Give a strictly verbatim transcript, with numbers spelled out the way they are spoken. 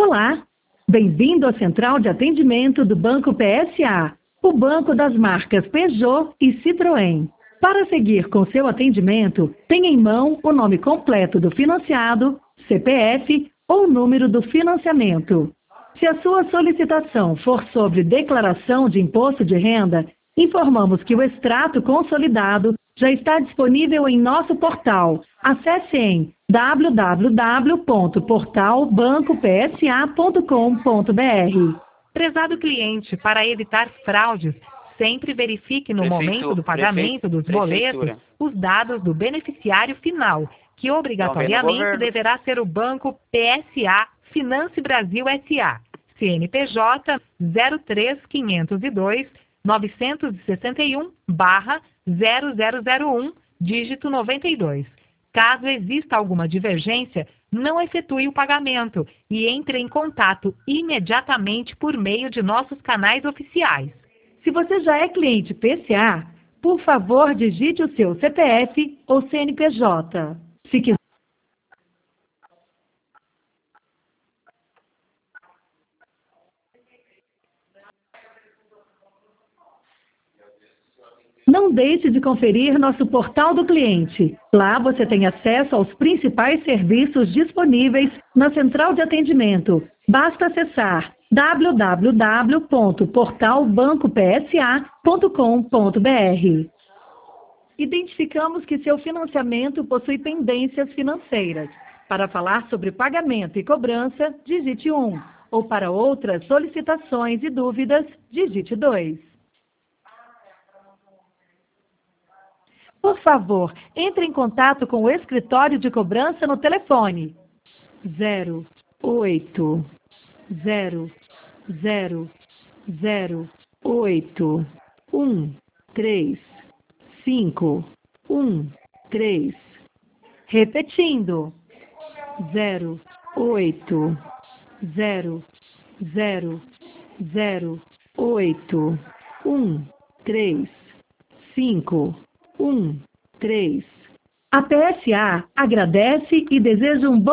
Olá, bem-vindo à Central de Atendimento do Banco P S A, o banco das marcas Peugeot e Citroën. Para seguir com seu atendimento, tenha em mão o nome completo do financiado, C P F ou número do financiamento. Se a sua solicitação for sobre declaração de imposto de renda, informamos que o extrato consolidado já está disponível em nosso portal. Acesse em w w w ponto portal banco p s a ponto com ponto b r. Prezado cliente, para evitar fraudes, sempre verifique no Prefeitu- momento do pagamento prefe- dos prefeitura. boletos os dados do beneficiário final, que obrigatoriamente governo. deverá ser o Banco P S A Finance Brasil S A, C N P J zero três quinhentos e dois novecentos e sessenta e um barra zero zero zero um, dígito noventa e dois. Caso exista alguma divergência, não efetue o pagamento e entre em contato imediatamente por meio de nossos canais oficiais. Se você já é cliente P S A, por favor, digite o seu C P F ou C N P J. Se quiser Não deixe de conferir nosso portal do cliente. Lá você tem acesso aos principais serviços disponíveis na central de atendimento. Basta acessar w w w ponto portal banco p s a ponto com ponto b r. Identificamos que seu financiamento possui pendências financeiras. Para falar sobre pagamento e cobrança, digite um. Ou para outras solicitações e dúvidas, digite dois. Por favor, entre em contato com o escritório de cobrança no telefone zero oito zero zero zero oito um três cinco um três. Repetindo, zero oito zero zero zero oito um três cinco um três. A P S A agradece e deseja um bom